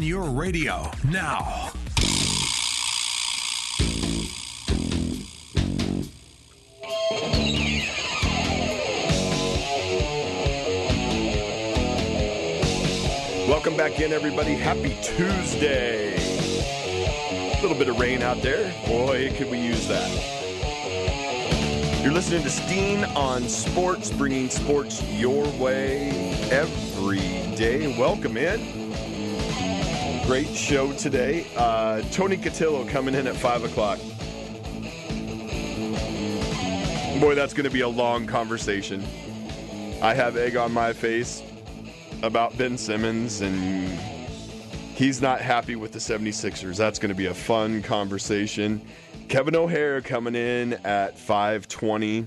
on your radio now. Welcome back in, everybody. Happy Tuesday. A little bit of rain out there. Boy, could we use that. You're listening to Steen on Sports, bringing sports your way every day. Welcome in. Great show today. Tony Cotillo coming in at 5 o'clock. Boy, that's going to be a long conversation. I have egg on my face about Ben Simmons, and he's not happy with the 76ers. That's going to be a fun conversation. Kevin O'Hare coming in at 5:20.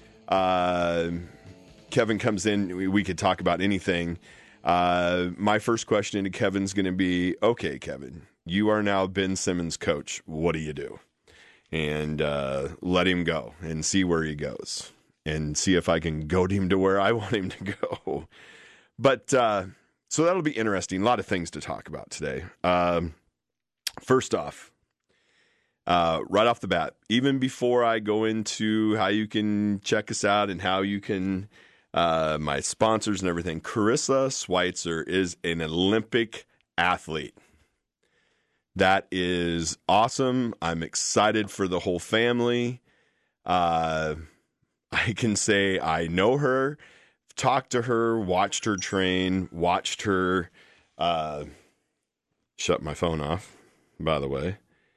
Kevin comes in. We could talk about anything. My first question to Kevin's going to be, okay, Kevin, you are now Ben Simmons' coach. What do you do? And let him go and see where he goes and see if I can goad him to where I want him to go. But so that'll be interesting. A lot of things to talk about today. First off, right off the bat, even before I go into how you can check us out and how you can, my sponsors and everything, Carissa Schweitzer is an Olympic athlete. That is awesome. I'm excited for the whole family. I can say I know her. Talked to her, watched her train, watched her shut my phone off, by the way.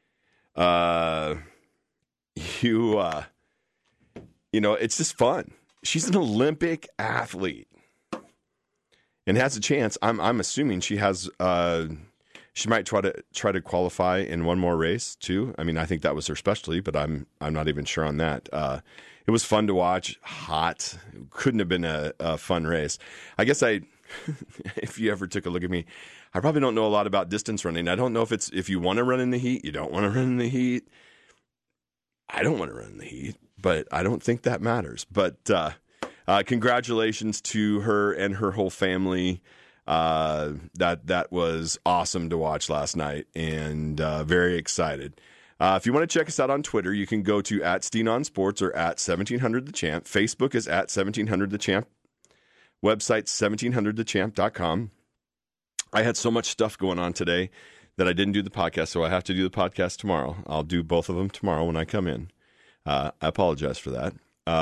It's just fun. She's an Olympic athlete and has a chance. I'm assuming she has she might try to qualify in one more race too. I mean, I think that was her specialty, but I'm not even sure on that. It was fun to watch. Hot. Couldn't have been a fun race. I guess if you ever took a look at me, I probably don't know a lot about distance running. I don't know if you want to run in the heat, you don't want to run in the heat. I don't want to run in the heat, but I don't think that matters. But congratulations to her and her whole family. That was awesome to watch last night, and very excited. If you want to check us out on Twitter, you can go to @SteenOnSports or @1700TheChamp. Facebook is @1700TheChamp. Website 1700thechamp.com. I had so much stuff going on today that I didn't do the podcast, so I have to do the podcast tomorrow. I'll do both of them tomorrow when I come in. I apologize for that.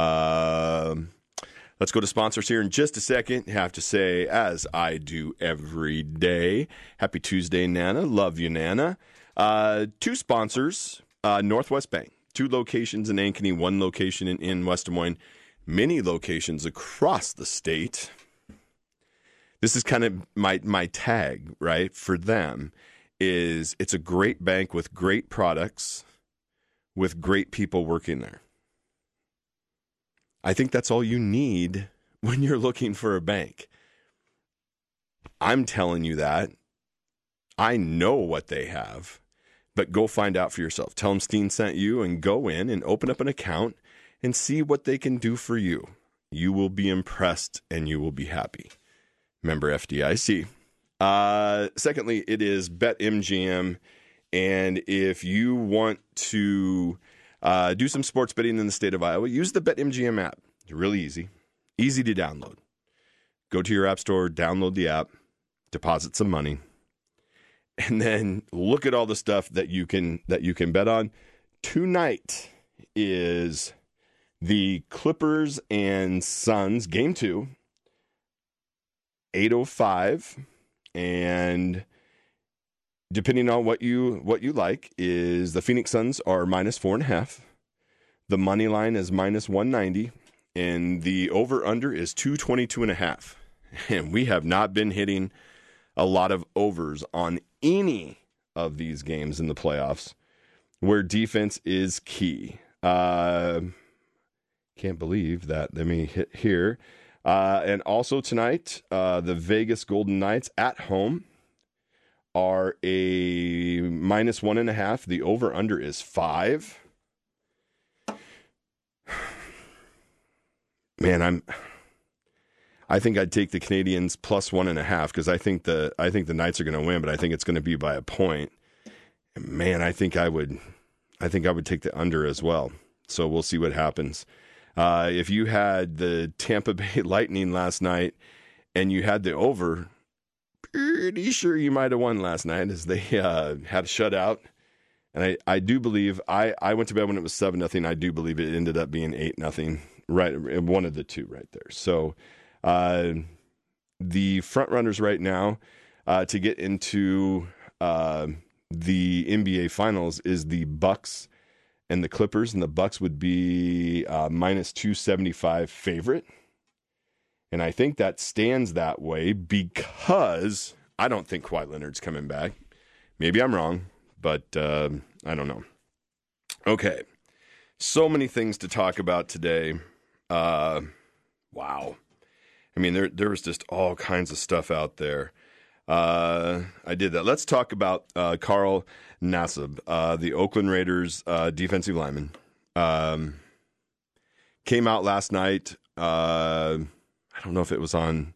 Let's go to sponsors here in just a second. Have to say, as I do every day, happy Tuesday, Nana. Love you, Nana. Two sponsors, Northwest Bank, 2 locations in Ankeny, 1 location in West Des Moines, many locations across the state. This is kind of my tag, right, for them, is it's a great bank with great products, with great people working there. I think that's all you need when you're looking for a bank. I'm telling you that. I know what they have. But go find out for yourself. Tell them Steen sent you and go in and open up an account and see what they can do for you. You will be impressed and you will be happy. Member FDIC. Secondly, it is BetMGM. And if you want to do some sports betting in the state of Iowa, use the BetMGM app. It's really easy. Easy to download. Go to your app store, download the app, deposit some money. And then look at all the stuff that you can bet on. Tonight is the Clippers and Suns game 2, 8:05, and depending on what you like, is the Phoenix Suns are -4.5. The money line is -190, and the over/under is 222.5. And we have not been hitting a lot of overs on any of these games in the playoffs where defense is key. Can't believe that. Let me hit here. And also tonight, the Vegas Golden Knights at home are a -1.5. The over/under is 5. Man, I think I'd take the Canadians plus 1.5 because I think the Knights are going to win, but I think it's going to be by a point. And man, I think I would take the under as well. So we'll see what happens. If you had the Tampa Bay Lightning last night and you had the over, pretty sure you might have won last night as they had a shutout. And I do believe I went to bed when it was 7-0. I do believe it ended up being 8-0. Right, one of the two right there. So the front runners right now to get into the NBA Finals is the Bucks and the Clippers, and the Bucks would be minus 275 favorite. And I think that stands that way because I don't think Kawhi Leonard's coming back. Maybe I'm wrong, but I don't know. Okay, so many things to talk about today. Wow. I mean, there was just all kinds of stuff out there. I did that. Let's talk about Carl Nassib, the Oakland Raiders defensive lineman. Came out last night. I don't know if it was on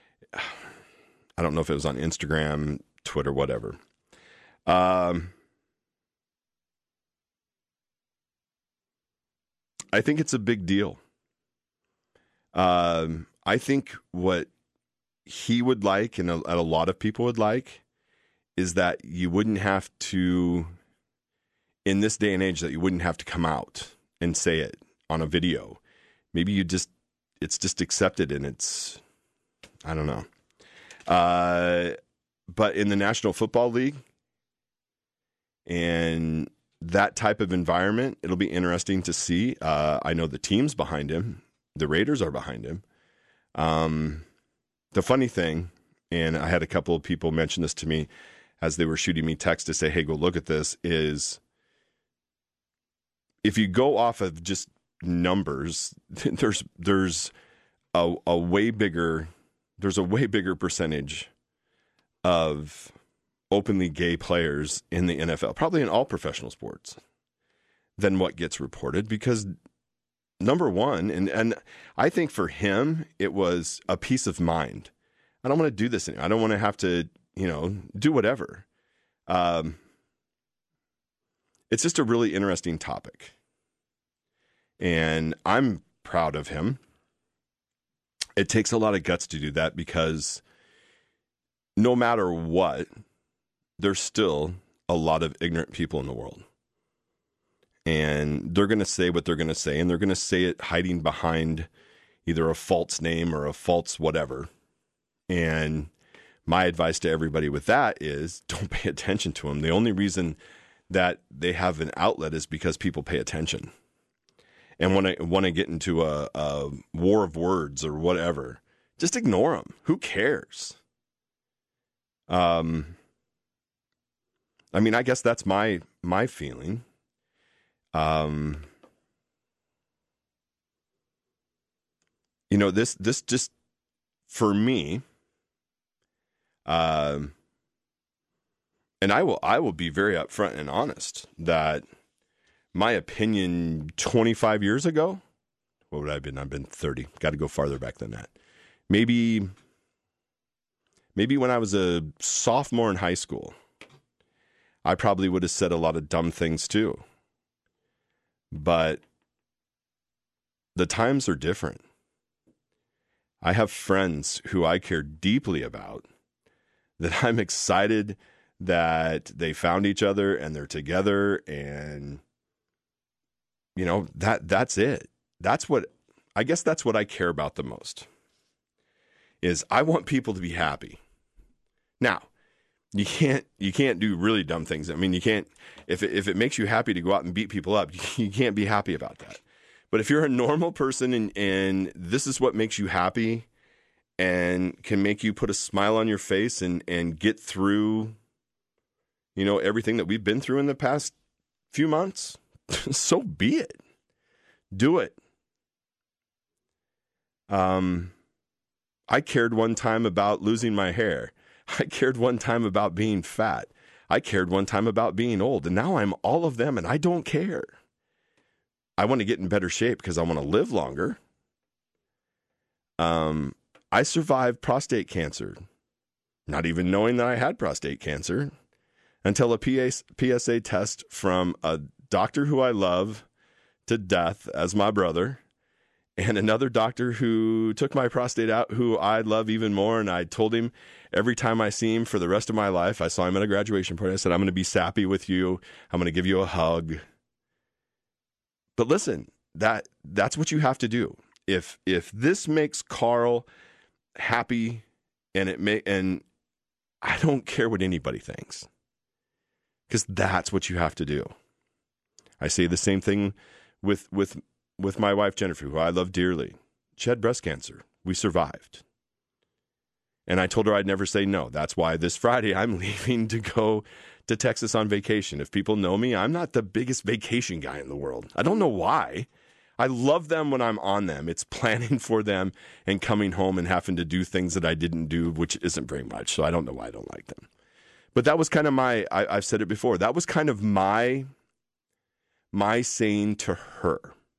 Instagram, Twitter, whatever. I think it's a big deal. I think what he would like, and a lot of people would like, is that you wouldn't have to, in this day and age, that you wouldn't have to come out and say it on a video. Maybe it's just accepted, and it's, I don't know. But in the National Football League and that type of environment, it'll be interesting to see. I know the team's behind him. The Raiders are behind him. The funny thing, and I had a couple of people mention this to me as they were shooting me text to say, hey, go look at this, is if you go off of just numbers, there's a way bigger percentage of openly gay players in the NFL, probably in all professional sports, than what gets reported, because number one, and I think for him, it was a peace of mind. I don't want to do this anymore. I don't want to have to, do whatever. It's just a really interesting topic. And I'm proud of him. It takes a lot of guts to do that because no matter what, there's still a lot of ignorant people in the world. And they're going to say what they're going to say, and they're going to say it hiding behind either a false name or a false whatever. And my advice to everybody with that is don't pay attention to them. The only reason that they have an outlet is because people pay attention. And when I want to get into a war of words or whatever, just ignore them. Who cares? I mean, I guess that's my feeling. This just, for me, and I will be very upfront and honest that my opinion 25 years ago, what would I have been? I've been 30. Got to go farther back than that. Maybe when I was a sophomore in high school, I probably would have said a lot of dumb things too. But the times are different. I have friends who I care deeply about, that I'm excited that they found each other and they're together, and that's it. That's what I care about the most. Is I want people to be happy. Now, you can't do really dumb things. I mean, you can't, if it makes you happy to go out and beat people up, you can't be happy about that. But if you're a normal person and this is what makes you happy and can make you put a smile on your face and get through, everything that we've been through in the past few months, so be it. Do it. I cared one time about losing my hair. I cared one time about being fat. I cared one time about being old. And now I'm all of them and I don't care. I want to get in better shape because I want to live longer. I survived prostate cancer, not even knowing that I had prostate cancer, until a PSA test from a doctor who I love to death as my brother, and another doctor who took my prostate out, who I love even more. And I told him every time I see him for the rest of my life, I saw him at a graduation party, I said, I'm going to be sappy with you. I'm going to give you a hug. But listen, that's what you have to do. If this makes Carl happy, and I don't care what anybody thinks, because that's what you have to do. I say the same thing with my wife, Jennifer, who I love dearly. She had breast cancer. We survived. And I told her I'd never say no. That's why this Friday I'm leaving to go to Texas on vacation. If people know me, I'm not the biggest vacation guy in the world. I don't know why. I love them when I'm on them. It's planning for them and coming home and having to do things that I didn't do, which isn't very much. So I don't know why I don't like them. But that was kind of I've said it before, that was kind of my saying to her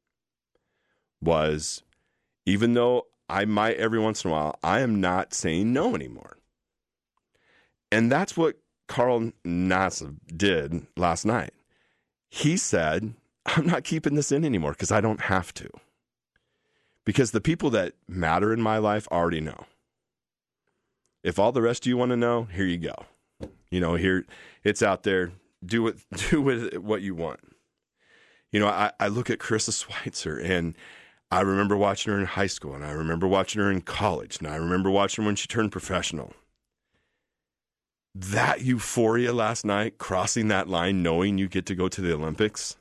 was, even though I might every once in a while, I am not saying no anymore. And that's what Carl Nassib did last night. He said, I'm not keeping this in anymore because I don't have to. Because the people that matter in my life already know. If all the rest of you want to know, here you go. Here it's out there. Do with it what you want. I look at Carissa Schweitzer, and I remember watching her in high school, and I remember watching her in college, and I remember watching her when she turned professional. That euphoria last night, crossing that line, knowing you get to go to the Olympics,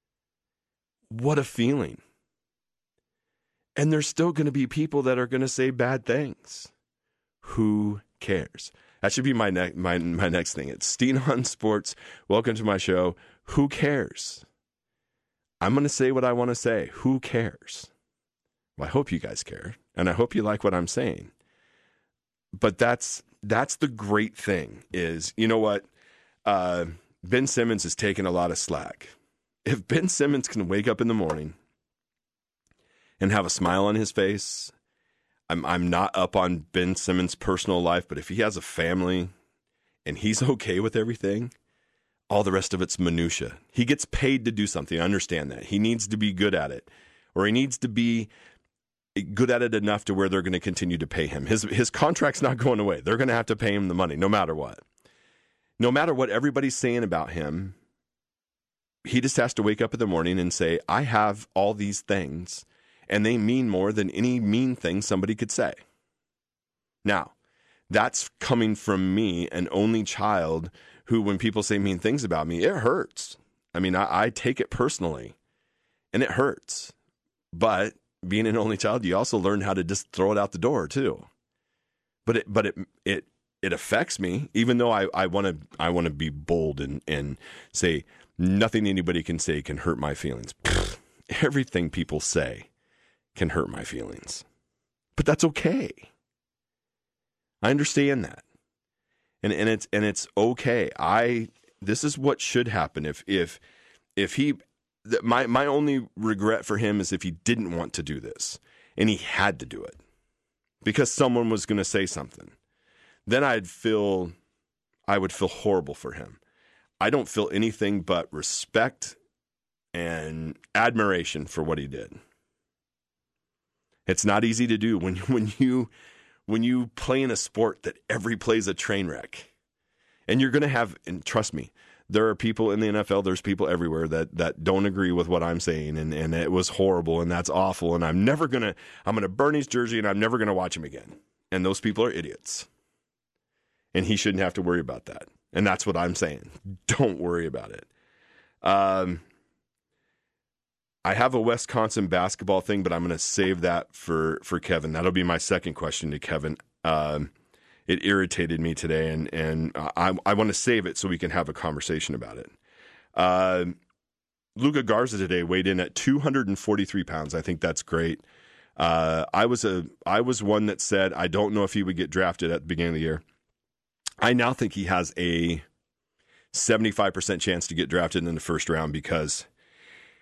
what a feeling. And there's still going to be people that are going to say bad things. Who cares? That should be my next thing. It's Steen on Sports. Welcome to my show. Who cares? I'm going to say what I want to say. Who cares? Well, I hope you guys care, and I hope you like what I'm saying. But that's the great thing is, you know what? Ben Simmons is taking a lot of slack. If Ben Simmons can wake up in the morning and have a smile on his face, I'm not up on Ben Simmons' personal life, but if he has a family and he's okay with everything, all the rest of it's minutia. He gets paid to do something. I understand that. He needs to be good at it, or he needs to be good at it enough to where they're going to continue to pay him. His contract's not going away. They're going to have to pay him the money no matter what. No matter what everybody's saying about him, he just has to wake up in the morning and say, I have all these things, and they mean more than any mean thing somebody could say. Now, that's coming from me, an only child who, when people say mean things about me, it hurts. I mean, I take it personally, and it hurts. But being an only child, you also learn how to just throw it out the door too. But it affects me, even though I want to be bold and say nothing anybody can say can hurt my feelings. Everything people say can hurt my feelings, but that's okay. I understand that, and it's okay. This is what should happen. If he, my only regret for him is if he didn't want to do this and he had to do it because someone was going to say something, then I would feel horrible for him. I don't feel anything but respect and admiration for what he did. It's not easy to do when you play in a sport that every play's a train wreck. And you're going to have, and trust me, there are people in the NFL, there's people everywhere that don't agree with what I'm saying, and it was horrible, and that's awful, and I'm going to burn his jersey, and I'm never going to watch him again. And those people are idiots. And he shouldn't have to worry about that. And that's what I'm saying. Don't worry about it. I have a Wisconsin basketball thing, but I'm going to save that for Kevin. That'll be my second question to Kevin. It irritated me today, and I want to save it so we can have a conversation about it. Luka Garza today weighed in at 243 pounds. I think that's great. I was one that said I don't know if he would get drafted at the beginning of the year. I now think he has a 75% chance to get drafted in the first round because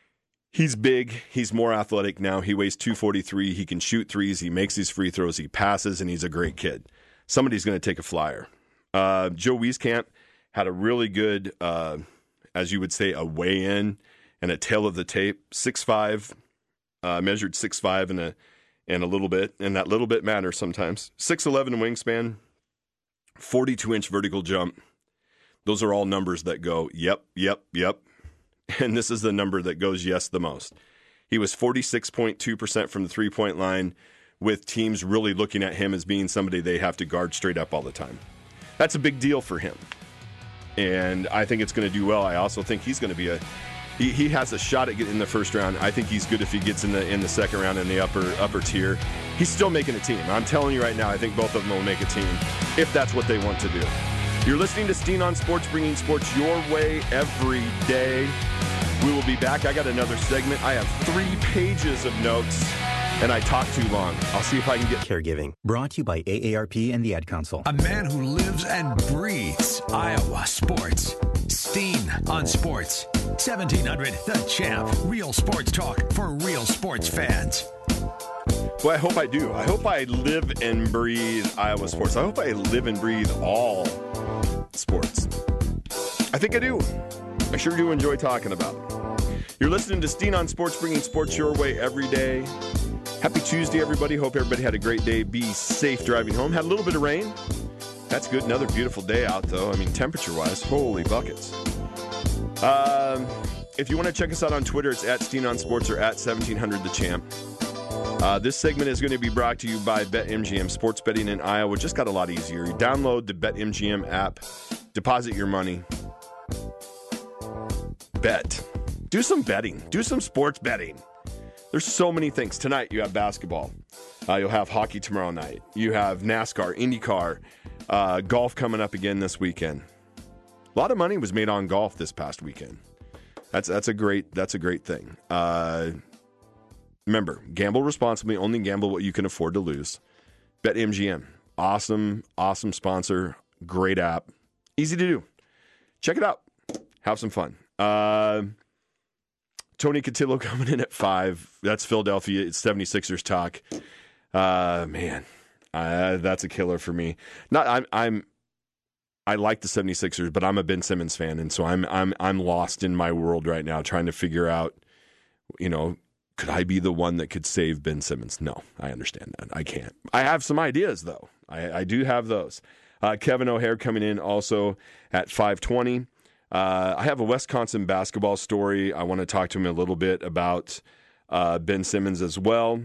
He's big. He's more athletic now. He weighs 243. He can shoot threes. He makes these free throws. He passes, and he's a great kid. Somebody's going to take a flyer. Joe Wieskamp had a really good, as you would say, a weigh-in and a tail of the tape. 6'5", measured 6'5" and a little bit, and that little bit matters sometimes. 6'11" wingspan, 42-inch vertical jump. Those are all numbers that go, yep. And this is the number that goes yes the most. He was 46.2% from the three-point line, with teams really looking at him as being somebody they have to guard straight up all the time. That's a big deal for him. And I think it's going to do well. I also think he's going to be he has a shot at getting in the first round. I think he's good if he gets in the second round in the upper tier. He's still making a team. I'm telling you right now, I think both of them will make a team if that's what they want to do. You're listening to Steen on Sports, bringing sports your way every day. We will be back. I got another segment. I have 3 pages of notes, and I talk too long. I'll see if I can get Caregiving. Brought to you by AARP and the Ad Council. A man who lives and breathes Iowa sports. Steen on Sports. 1700 The Champ. Real sports talk for real sports fans. Well, I hope I do. I hope I live and breathe Iowa sports. I hope I live and breathe all sports. I think I do. I sure do enjoy talking about it. You're listening to Steen on Sports, bringing sports your way every day. Happy Tuesday, everybody. Hope everybody had a great day. Be safe driving home. Had a little bit of rain. That's good. Another beautiful day out, though. I mean, temperature-wise, holy buckets. If you want to check us out on Twitter, it's at Steen on Sports or at 1700 The Champ. This segment is going to be brought to you by BetMGM. Sports betting in Iowa just got a lot easier. You download the BetMGM app, deposit your money, bet. Do some betting. Do some sports betting. There's so many things. Tonight you have basketball. You'll have hockey tomorrow night. You have NASCAR, IndyCar, golf coming up again this weekend. A lot of money was made on golf this past weekend. That's a great thing. Remember, gamble responsibly. Only gamble what you can afford to lose. BetMGM, awesome sponsor. Great app, easy to do. Check it out. Have some fun. Tony Cotillo coming in at 5. That's Philadelphia. It's 76ers talk. Man, that's a killer for me. I like the 76ers, but I'm a Ben Simmons fan, and so I'm lost in my world right now, trying to figure out, could I be the one that could save Ben Simmons? No, I understand that. I can't. I have some ideas, though. I do have those. Kevin O'Hare coming in also at 5:20. I have a Wisconsin basketball story. I want to talk to him a little bit about Ben Simmons as well.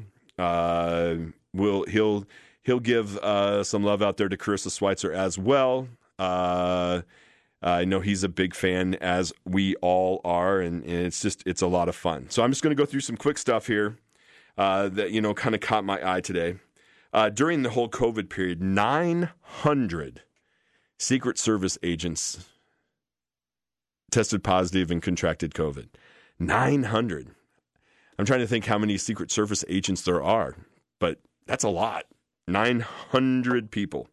He'll give some love out there to Carissa Schweitzer as well. I know he's a big fan, as we all are, and it's a lot of fun. So I'm just going to go through some quick stuff here that kind of caught my eye today. During the whole COVID period, 900 Secret Service agents tested positive and contracted COVID. 900. I'm trying to think how many Secret Service agents there are, but that's a lot. 900 people.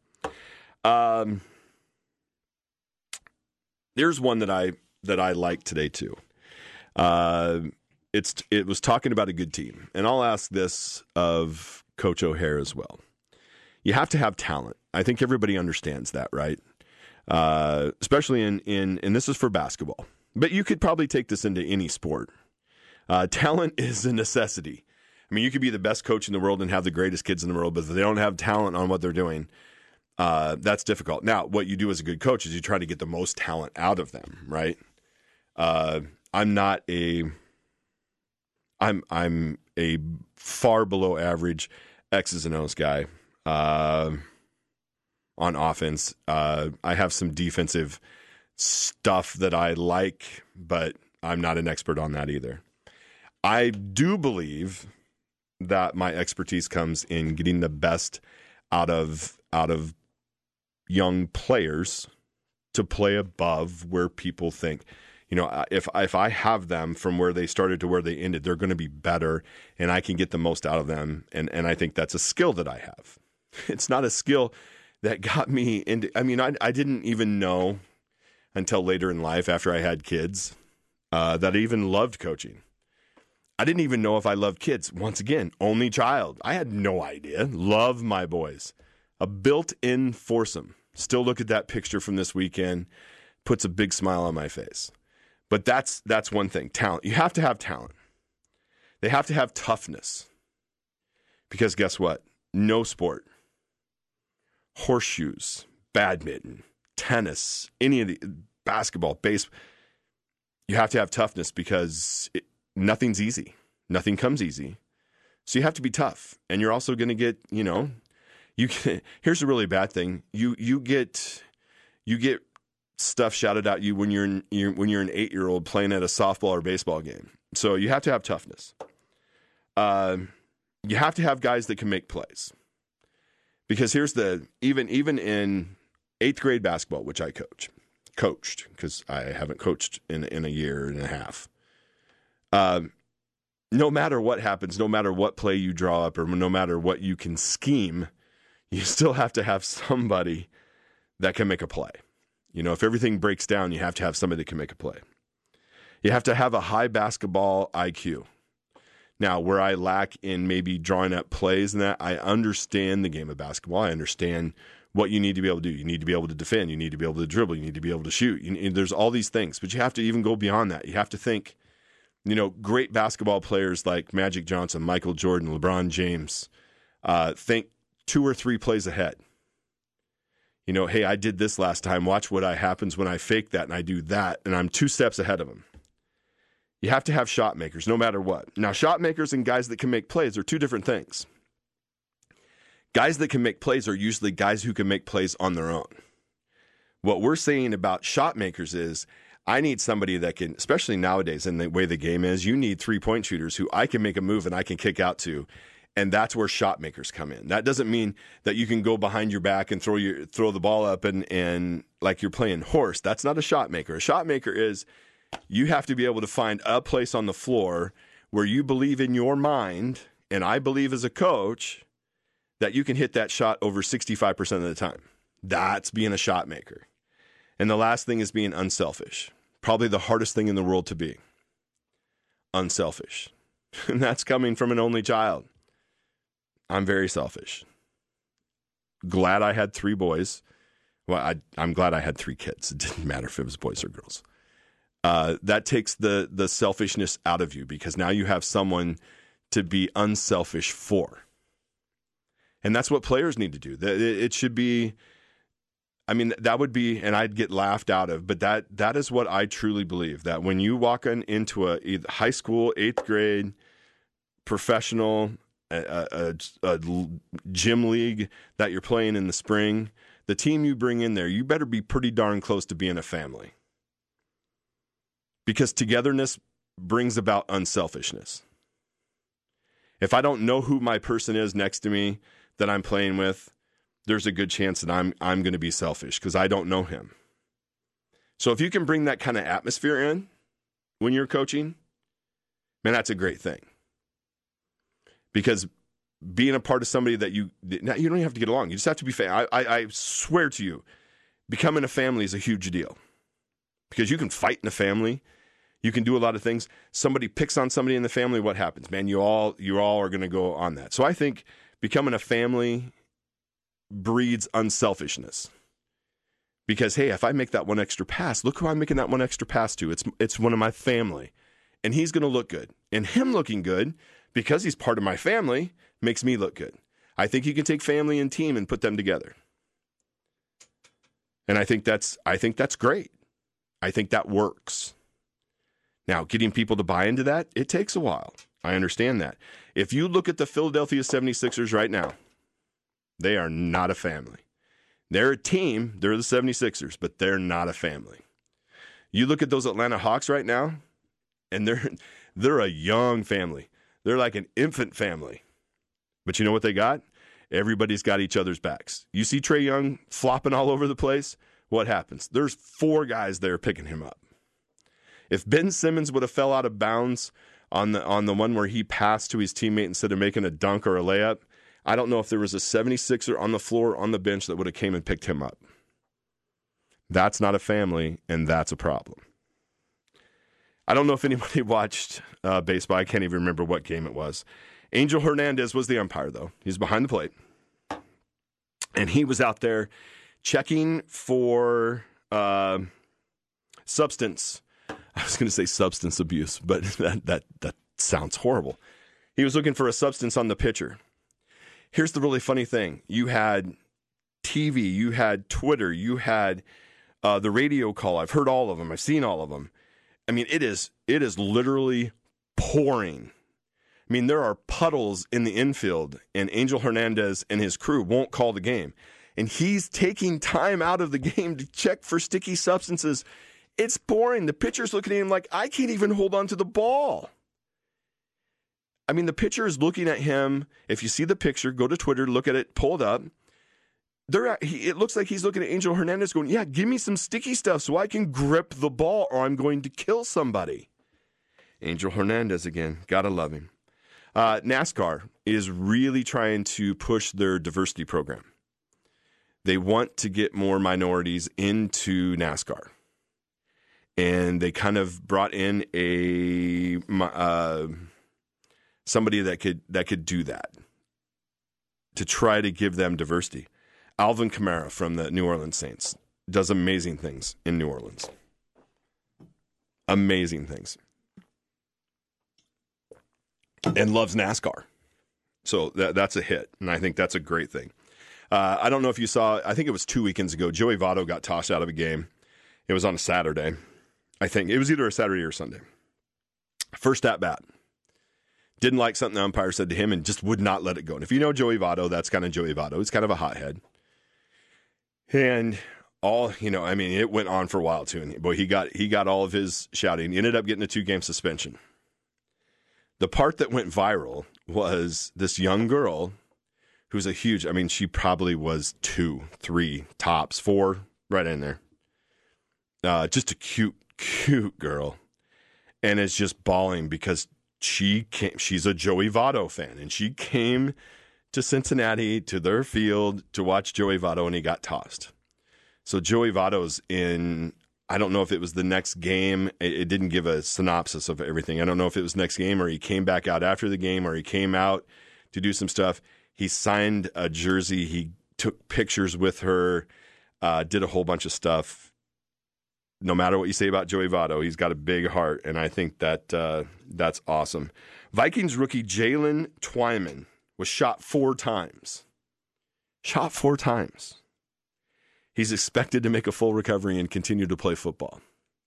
There's one that I like today too. It was talking about a good team, and I'll ask this of Coach O'Hare as well. You have to have talent. I think everybody understands that, right? Especially in this is for basketball, but you could probably take this into any sport. Talent is a necessity. I mean, you could be the best coach in the world and have the greatest kids in the world, but if they don't have talent on what they're doing, that's difficult. Now, what you do as a good coach is you try to get the most talent out of them, right? I'm a far below average X's and O's guy on offense. I have some defensive stuff that I like, but I'm not an expert on that either. I do believe that my expertise comes in getting the best out of young players to play above where people think, if I have them from where they started to where they ended, they're going to be better, and I can get the most out of them. And I think that's a skill that I have. It's not a skill that got me into. I mean, I didn't even know until later in life, after I had kids, that I even loved coaching. I didn't even know if I loved kids. Once again, only child. I had no idea. Love my boys. A built-in foursome. Still look at that picture from this weekend. Puts a big smile on my face. But that's one thing. Talent. You have to have talent. They have to have toughness. Because guess what? No sport. Horseshoes, badminton, tennis, any of the basketball, baseball. You have to have toughness because nothing's easy. Nothing comes easy. So you have to be tough. And you're also going to get, here's a really bad thing. You get stuff shouted at you when you're an 8-year-old playing at a softball or baseball game. So you have to have toughness. You have to have guys that can make plays. Because here's even in 8th grade basketball, which I coached because I haven't coached in a year and a half. No matter what happens, no matter what play you draw up, or no matter what you can scheme, you still have to have somebody that can make a play. If everything breaks down, you have to have somebody that can make a play. You have to have a high basketball IQ. Now, where I lack in maybe drawing up plays and that, I understand the game of basketball. I understand what you need to be able to do. You need to be able to defend. You need to be able to dribble. You need to be able to shoot. There's all these things, but you have to even go beyond that. You have to think, great basketball players like Magic Johnson, Michael Jordan, LeBron James, think 2 or 3 plays ahead. Hey, I did this last time. Watch what happens when I fake that and I do that, and I'm 2 steps ahead of them. You have to have shot makers no matter what. Now, shot makers and guys that can make plays are 2 different things. Guys that can make plays are usually guys who can make plays on their own. What we're saying about shot makers is I need somebody that can, especially nowadays in the way the game is, you need 3-point shooters who I can make a move and I can kick out to, and that's where shot makers come in. That doesn't mean that you can go behind your back and throw the ball up and like you're playing horse. That's not a shot maker. A shot maker is you have to be able to find a place on the floor where you believe in your mind, and I believe as a coach, that you can hit that shot over 65% of the time. That's being a shot maker. And the last thing is being unselfish. Probably the hardest thing in the world to be. Unselfish. And that's coming from an only child. I'm very selfish. Glad I had 3 boys. Well, I'm glad I had 3 kids. It didn't matter if it was boys or girls. That takes the selfishness out of you because now you have someone to be unselfish for. And that's what players need to do. It should be, that would be, and I'd get laughed out of, but that is what I truly believe, that when you walk into a high school, 8th grade, professional, a gym league that you're playing in the spring, the team you bring in there, you better be pretty darn close to being a family. Because togetherness brings about unselfishness. If I don't know who my person is next to me that I'm playing with, there's a good chance that I'm going to be selfish because I don't know him. So if you can bring that kind of atmosphere in when you're coaching, man, that's a great thing. Because being a part of somebody that you don't even have to get along. You just have to be I swear to you, becoming a family is a huge deal. Because you can fight in a family. You can do a lot of things. Somebody picks on somebody in the family, what happens? Man, you all are going to go on that. So I think becoming a family breeds unselfishness. Because, hey, if I make that one extra pass, look who I'm making that one extra pass to. It's one of my family. And he's going to look good. And him looking good, because he's part of my family, makes me look good. I think you can take family and team and put them together. And I think that's great. I think that works. Now, getting people to buy into that, it takes a while. I understand that. If you look at the Philadelphia 76ers right now, they are not a family. They're a team. They're the 76ers, but they're not a family. You look at those Atlanta Hawks right now, and they're a young family. They're like an infant family. But you know what they got? Everybody's got each other's backs. You see Trae Young flopping all over the place? What happens? There's 4 guys there picking him up. If Ben Simmons would have fell out of bounds on the one where he passed to his teammate instead of making a dunk or a layup, I don't know if there was a 76er on the floor on the bench that would have came and picked him up. That's not a family, and that's a problem. I don't know if anybody watched baseball. I can't even remember what game it was. Angel Hernandez was the umpire, though. He's behind the plate. And he was out there checking for substance. I was going to say substance abuse, but that sounds horrible. He was looking for a substance on the pitcher. Here's the really funny thing. You had TV, you had Twitter, you had the radio call. I've heard all of them. I've seen all of them. I mean, it is literally pouring. I mean, there are puddles in the infield, and Angel Hernandez and his crew won't call the game. And he's taking time out of the game to check for sticky substances. It's pouring. The pitcher's looking at him like, I can't even hold on to the ball. I mean, the pitcher is looking at him. If you see the picture, go to Twitter, look at it, pull it up. It looks like he's looking at Angel Hernandez going, yeah, give me some sticky stuff so I can grip the ball or I'm going to kill somebody. Angel Hernandez again. Gotta love him. NASCAR is really trying to push their diversity program. They want to get more minorities into NASCAR. And they kind of brought in somebody that could do that to try to give them diversity. Alvin Kamara from the New Orleans Saints does amazing things in New Orleans. Amazing things. And loves NASCAR. So that's a hit, and I think that's a great thing. I don't know if you saw, I think it was 2 weekends ago, Joey Votto got tossed out of a game. It was on a Saturday. I think it was either a Saturday or Sunday. First at bat. Didn't like something the umpire said to him and just would not let it go. And if you know Joey Votto, that's kind of Joey Votto. He's kind of a hothead. And it went on for a while too. And boy, he got all of his shouting. He ended up getting a 2-game suspension. The part that went viral was this young girl who's she probably was 2, 3, tops, 4, right in there. Just a cute girl. And is just bawling because she's a Joey Votto fan, and she came to Cincinnati to their field to watch Joey Votto, and he got tossed. So Joey Votto's in, I don't know if it was the next game. It didn't give a synopsis of everything. I don't know if it was next game or he came back out after the game or he came out to do some stuff. He signed a jersey. He took pictures with her, did a whole bunch of stuff. No matter what you say about Joey Votto, he's got a big heart, and I think that that's awesome. Vikings rookie Jalen Twyman was shot 4 times. Shot 4 times. He's expected to make a full recovery and continue to play football.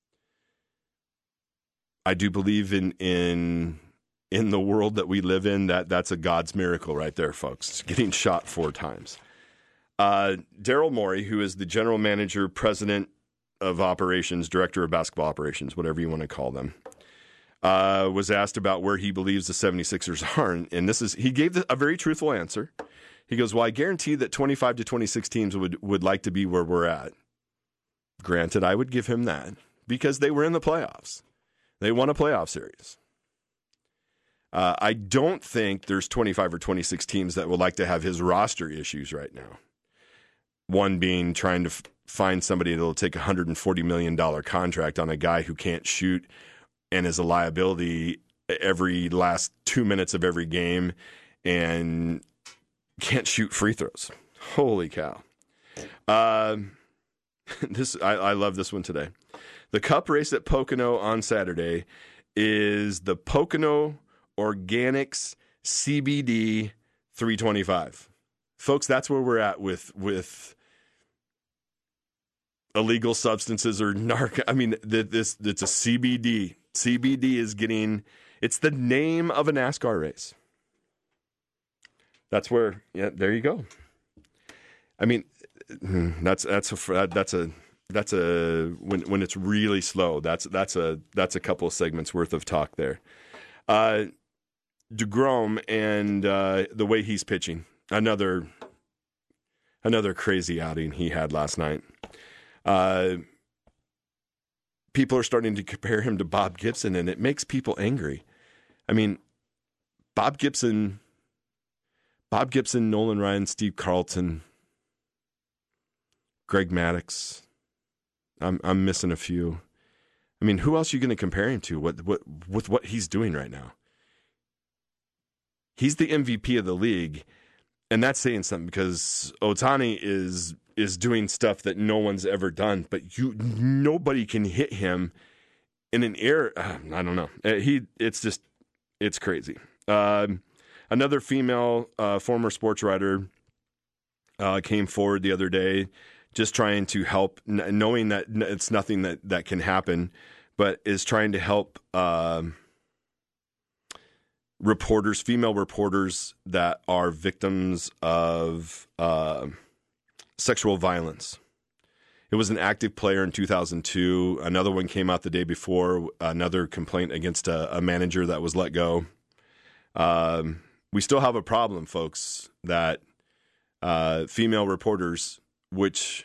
I do believe in the world that we live in, that's a God's miracle right there, folks. Getting shot 4 times. Daryl Morey, who is the general manager, president of operations, director of basketball operations, whatever you want to call them, was asked about where he believes the 76ers are. And he gave a very truthful answer. He goes, well, I guarantee that 25 to 26 teams would like to be where we're at. Granted, I would give him that because they were in the playoffs. They won a playoff series. I don't think there's 25 or 26 teams that would like to have his roster issues right now. One being trying to find somebody that will take a $140 million contract on a guy who can't shoot and is a liability every last 2 minutes of every game and can't shoot free throws. Holy cow. I love this one today. The Cup race at Pocono on Saturday is the Pocono Organics CBD 325. Folks, that's where we're at with illegal substances or I mean, it's a CBD. CBD is it's the name of a NASCAR race. That's where, yeah, there you go. I mean, that's a when it's really slow. That's a couple of segments worth of talk there. DeGrom and the way he's pitching, another crazy outing he had last night. People are starting to compare him to Bob Gibson, and it makes people angry. I mean, Bob Gibson, Nolan Ryan, Steve Carlton, Greg Maddux. I'm missing a few. I mean, who else are you going to compare him to with what he's doing right now? He's the MVP of the league, and that's saying something because Ohtani is doing stuff that no one's ever done, but nobody can hit him in an air. I don't know. It's crazy. Another female former sports writer came forward the other day, just trying to help, knowing that it's nothing that can happen, but is trying to help female reporters that are victims of sexual violence. It was an active player in 2002. Another one came out the day before, another complaint against a manager that was let go. We still have a problem, folks, that female reporters, which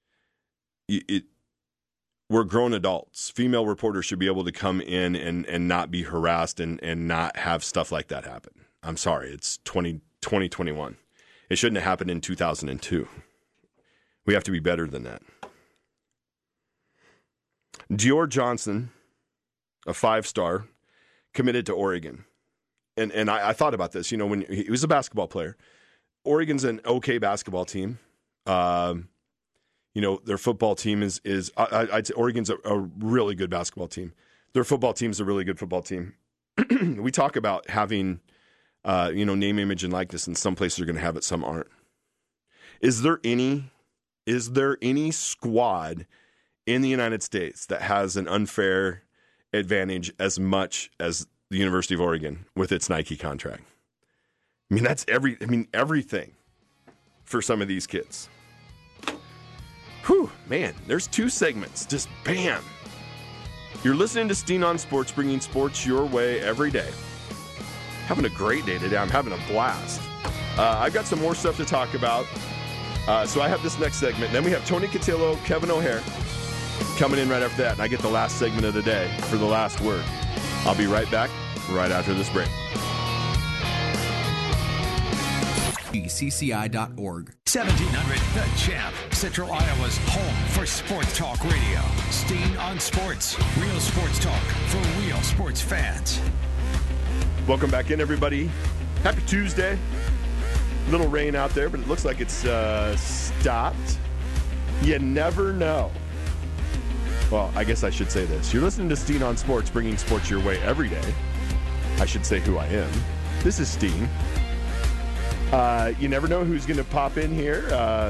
we're grown adults. Female reporters should be able to come in and not be harassed and not have stuff like that happen. I'm sorry, it's 2021. It shouldn't have happened in 2002. We have to be better than that. Dior Johnson, a 5-star, committed to Oregon. And I thought about this, when he was a basketball player. Oregon's an okay basketball team. Their football team is I'd say Oregon's a really good basketball team. Their football team is a really good football team. We talk about having, name, image, and likeness, and some places are going to have it, some aren't. Is there any squad in the United States that has an unfair advantage as much as the University of Oregon with its Nike contract? I mean, that's everything for some of these kids. Whew, man, there's 2 segments. Just bam. You're listening to Steen on Sports, bringing sports your way every day. Having a great day today. I'm having a blast. I've got some more stuff to talk about. So I have this next segment. Then we have Tony Cotillo, Kevin O'Hare coming in right after that. And I get the last segment of the day for the last word. I'll be right back right after this break. CCI.org. 1700 The Champ, Central Iowa's home for sports talk radio. Steen on Sports, real sports talk for real sports fans. Welcome back in, everybody. Happy Tuesday. Little rain out there, but it looks like it's stopped. You never know. Well, I guess I should say this. You're listening to Steen on Sports, bringing sports your way every day. I should say who I am. This is Steen. You never know who's going to pop in here.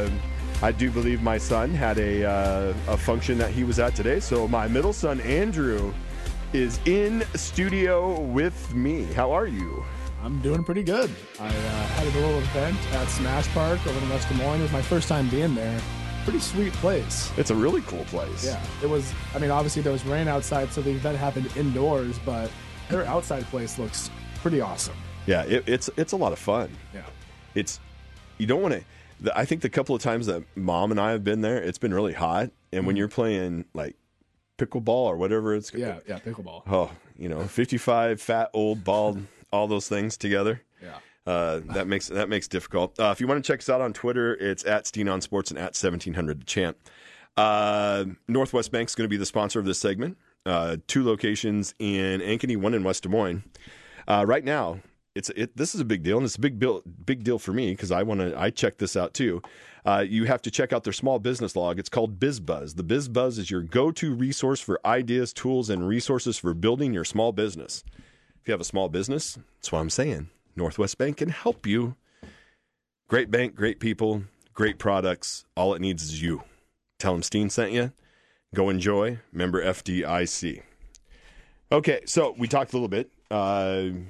I do believe my son had a function that he was at today. So my middle son, Andrew, is in studio with me. How are you? I'm doing pretty good. I had a little event at Smash Park over in West Des Moines. It was my first time being there. Pretty sweet place. It's a really cool place. Yeah, it was. I mean, obviously there was rain outside, so the event happened indoors, but their outside place looks pretty awesome. Yeah, it's a lot of fun. Yeah. You don't want to. I think the couple of times that Mom and I have been there, it's been really hot, and when you're playing like pickleball or whatever it's yeah, pickleball. Oh, 55 fat old bald, all those things together. Yeah. That makes it difficult. If you want to check us out on Twitter, it's at Steen on Sports and at 1700 The Champ. Northwest Bank's going to be the sponsor of this segment. 2 locations in Ankeny, 1 in West Des Moines. Right now, this is a big deal, and it's a big deal for me because I check this out too. You have to check out their small business log. It's called BizBuzz. The BizBuzz is your go-to resource for ideas, tools, and resources for building your small business. If you have a small business, that's what I'm saying. Northwest Bank can help you. Great bank, great people, great products. All it needs is you. Tell them Steen sent you. Go enjoy. Member FDIC. Okay, so we talked a little bit. And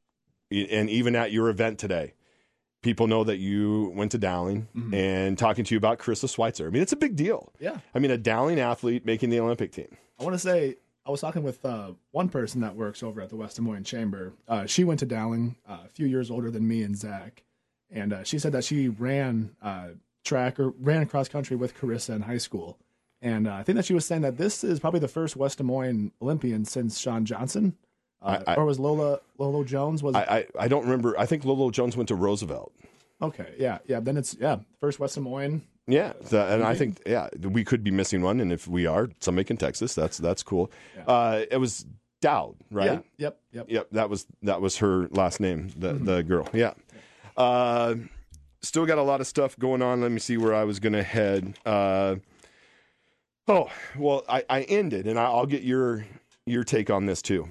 even at your event today, people know that you went to Dowling and talking to you about Carissa Schweitzer. I mean, it's a big deal. Yeah. I mean, a Dowling athlete making the Olympic team. I want to say, I was talking with one person that works over at the West Des Moines Chamber. She went to Dowling, a few years older than me and Zach. And she said that she ran track or ran cross country with Carissa in high school. And I think that she was saying that this is probably the first West Des Moines Olympian since Shawn Johnson. Or was Lolo Jones? I don't remember. I think Lolo Jones went to Roosevelt. Okay, yeah. Then it's first West Des Moines Yeah, and I think we could be missing one, and if we are, somebody can text us. That's cool. Yeah. It was Dowd, right? Yeah. Yep. That was her last name, the girl. Yeah. Still got a lot of stuff going on. Let me see where I was going to head. I ended, and I'll get your take on this too.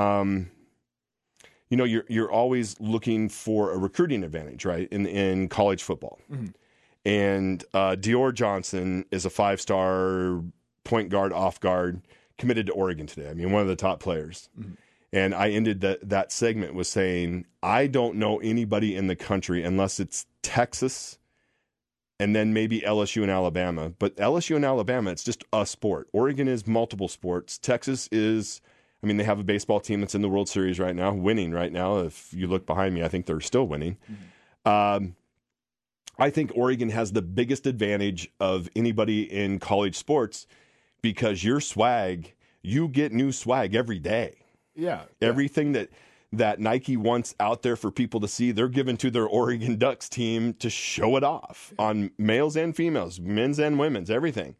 You're always looking for a recruiting advantage, right? In college football. Mm-hmm. And Dior Johnson is a 5-star point guard, off guard, committed to Oregon today. I mean, one of the top players. Mm-hmm. And I ended that segment with saying, I don't know anybody in the country unless it's Texas and then maybe LSU and Alabama. But LSU and Alabama, it's just a sport. Oregon is multiple sports. Texas is, they have a baseball team that's in the World Series right now, winning right now. If you look behind me, I think they're still winning. Mm-hmm. I think Oregon has the biggest advantage of anybody in college sports because your swag, you get new swag every day. Yeah. Everything that Nike wants out there for people to see, they're giving to their Oregon Ducks team to show it off on males and females, men's and women's, everything.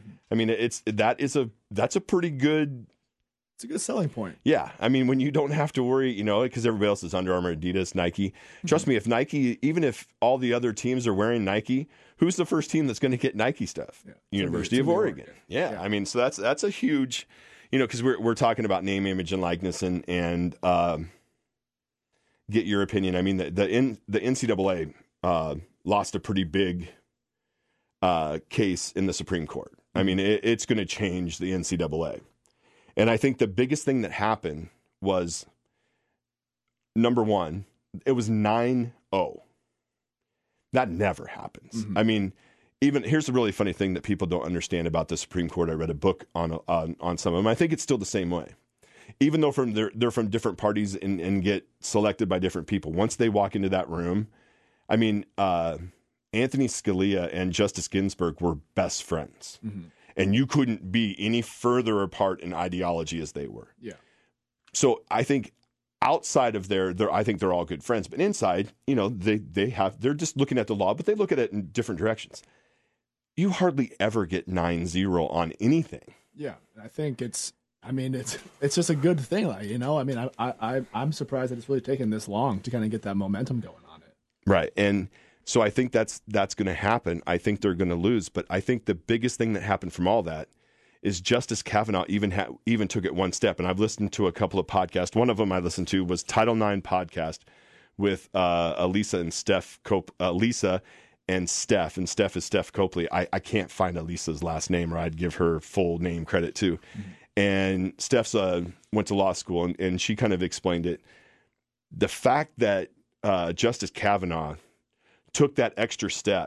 Mm-hmm. That's a pretty good. It's a good selling point. Yeah. When you don't have to worry, because everybody else is Under Armour, Adidas, Nike. Trust me, if Nike, even if all the other teams are wearing Nike, who's the first team that's going to get Nike stuff? Yeah. University of Oregon. Yeah. So that's a huge, because we're talking about name, image, and likeness and get your opinion. The NCAA lost a pretty big case in the Supreme Court. It's going to change the NCAA. And I think the biggest thing that happened was, number one, it was 9-0. That never happens. Mm-hmm. Even here's the really funny thing that people don't understand about the Supreme Court. I read a book on some of them. I think it's still the same way. Even though they're from different parties and get selected by different people. Once they walk into that room, Anthony Scalia and Justice Ginsburg were best friends. Mm-hmm. And you couldn't be any further apart in ideology as they were. Yeah. So I think outside of I think they're all good friends. But inside, they're just looking at the law, but they look at it in different directions. You hardly ever get 9-0 on anything. Yeah, I think it's just a good thing. I'm surprised that it's really taken this long to kind of get that momentum going on it. Right, and so I think that's going to happen. I think they're going to lose, but I think the biggest thing that happened from all that is Justice Kavanaugh even took it one step. And I've listened to a couple of podcasts. One of them I listened to was Title IX podcast with Elisa and Steph Lisa and Steph, and Steph is Steph Copley. I can't find Elisa's last name, or I'd give her full name credit too. Mm-hmm. And Steph's went to law school, and she kind of explained it. The fact that Justice Kavanaugh took that extra step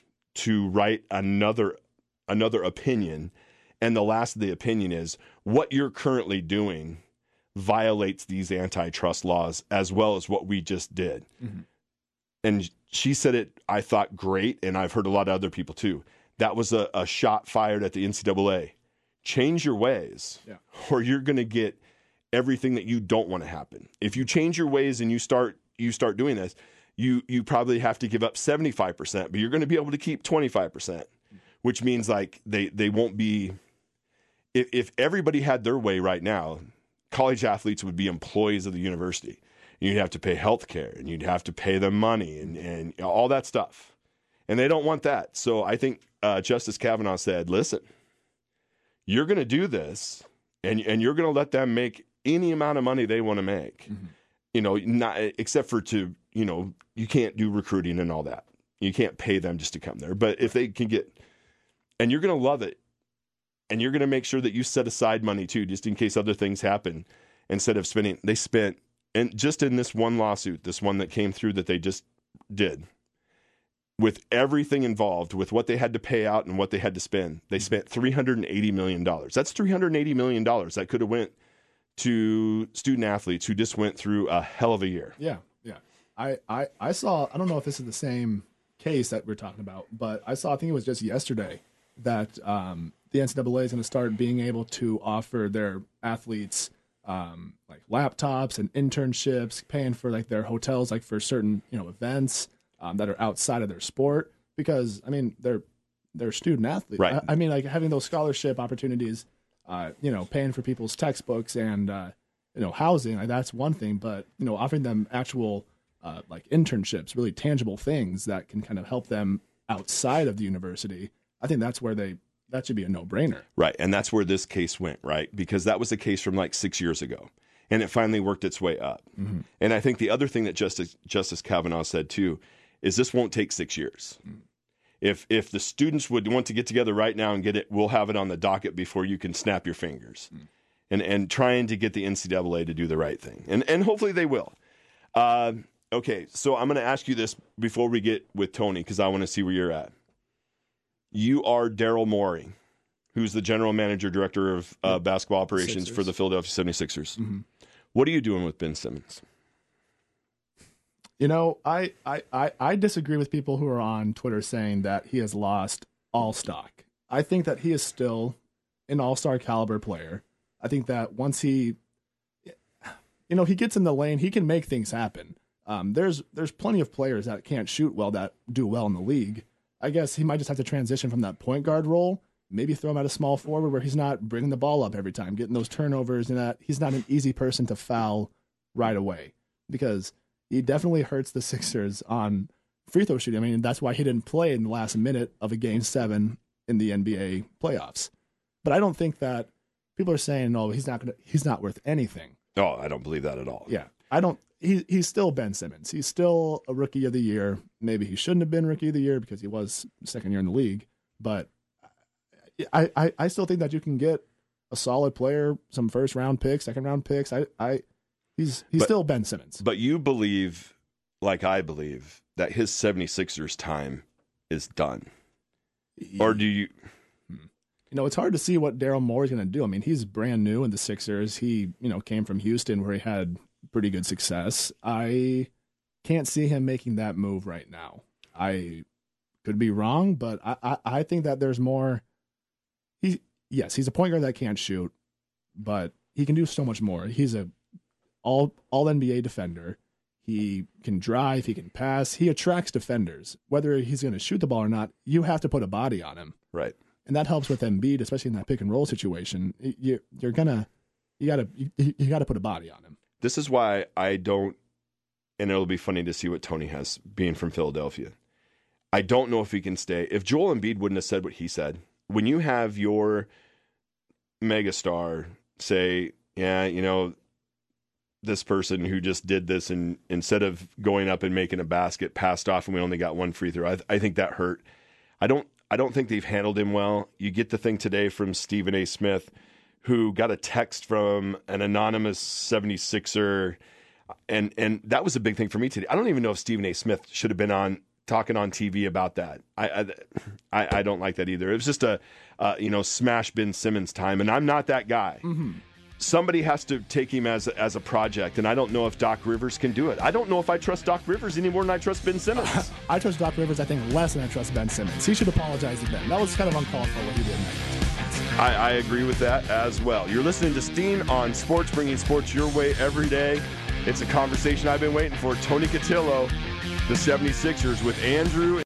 to write another opinion, and the last of the opinion is what you're currently doing violates these antitrust laws as well as what we just did. Mm-hmm. And she said it, I thought, great, and I've heard a lot of other people too. That was a shot fired at the NCAA. Change your ways, or you're going to get everything that you don't want to happen. If you change your ways and you start doing this, you probably have to give up 75%, but you're going to be able to keep 25%, which means like they won't be. If everybody had their way right now, college athletes would be employees of the university. You'd have to pay health care, and you'd have to pay them money and all that stuff. And they don't want that. So I think Justice Kavanaugh said, listen, you're going to do this, and you're going to let them make any amount of money they want to make. Mm-hmm. Not except for you can't do recruiting and all that. You can't pay them just to come there. But if they can get, and you're going to love it, and you're going to make sure that you set aside money too, just in case other things happen. Instead of they spent, and just in this one lawsuit, this one that came through that they just did, with everything involved, with what they had to pay out and what they had to spend, they spent $380 million. That's $380 million that could have went to student athletes who just went through a hell of a year. Yeah. I saw, I don't know if this is the same case that we're talking about, but I think it was just yesterday that the NCAA is going to start being able to offer their athletes like laptops and internships, paying for like their hotels, like for certain events that are outside of their sport, because they're they're student athletes. Right. I mean, like having those scholarship opportunities, paying for people's textbooks and housing, like that's one thing. But offering them actual like internships, really tangible things that can kind of help them outside of the university. I think that's where that should be a no-brainer. Right, and that's where this case went, right? Because that was the case from like 6 years ago, and it finally worked its way up. Mm-hmm. And I think the other thing that Justice Kavanaugh said too is this won't take 6 years. Mm-hmm. If the students would want to get together right now and get it, we'll have it on the docket before you can snap your fingers. Mm-hmm. And trying to get the NCAA to do the right thing. And hopefully they will. Okay, so I'm going to ask you this before we get with Tony because I want to see where you're at. You are Daryl Morey, who's the general manager, director of basketball operations for the Philadelphia 76ers. Mm-hmm. What are you doing with Ben Simmons? I disagree with people who are on Twitter saying that he has lost all stock. I think that he is still an all-star caliber player. I think that once he gets in the lane, he can make things happen. There's plenty of players that can't shoot well that do well in the league. I guess he might just have to transition from that point guard role, maybe throw him at a small forward where he's not bringing the ball up every time, getting those turnovers, and that he's not an easy person to foul right away because he definitely hurts the Sixers on free throw shooting. I mean, that's why he didn't play in the last minute of a Game 7 in the NBA playoffs. But I don't think that people are saying, "No, he's not worth anything." Oh, I don't believe that at all. Yeah, I don't. He's still Ben Simmons. He's still a rookie of the year. Maybe he shouldn't have been rookie of the year because he was second year in the league. But I still think that you can get a solid player, some first round picks, second round picks. He's still Ben Simmons. But you believe, like I believe, that his 76ers time is done. Or do you? It's hard to see what Daryl Morey's going to do. I mean, he's brand new in the Sixers. He, came from Houston where he had pretty good success. I can't see him making that move right now. I could be wrong, but I think that there's more. He's a point guard that can't shoot, but he can do so much more. He's a all NBA defender. He can drive, he can pass, he attracts defenders. Whether he's going to shoot the ball or not, you have to put a body on him. Right. And that helps with Embiid, especially in that pick and roll situation. You got to put a body on him. This is why I don't, and it'll be funny to see what Tony has being from Philadelphia. I don't know if he can stay. If Joel Embiid wouldn't have said what he said, when you have your megastar say, yeah, this person who just did this and instead of going up and making a basket passed off and we only got one free throw, I think that hurt. I don't think they've handled him well. You get the thing today from Stephen A. Smith, who got a text from an anonymous 76er, and that was a big thing for me today. I don't even know if Stephen A. Smith should have been talking on TV about that. I don't like that either. It was just a smash Ben Simmons time, and I'm not that guy. Mm-hmm. Somebody has to take him as a project, and I don't know if Doc Rivers can do it. I don't know if I trust Doc Rivers any more than I trust Ben Simmons. I trust Doc Rivers, I think, less than I trust Ben Simmons. He should apologize to Ben. That was kind of uncalled for what he did. I agree with that as well. You're listening to Steen on Sports, bringing sports your way every day. It's a conversation I've been waiting for. Tony Cotillo, the 76ers, with Andrew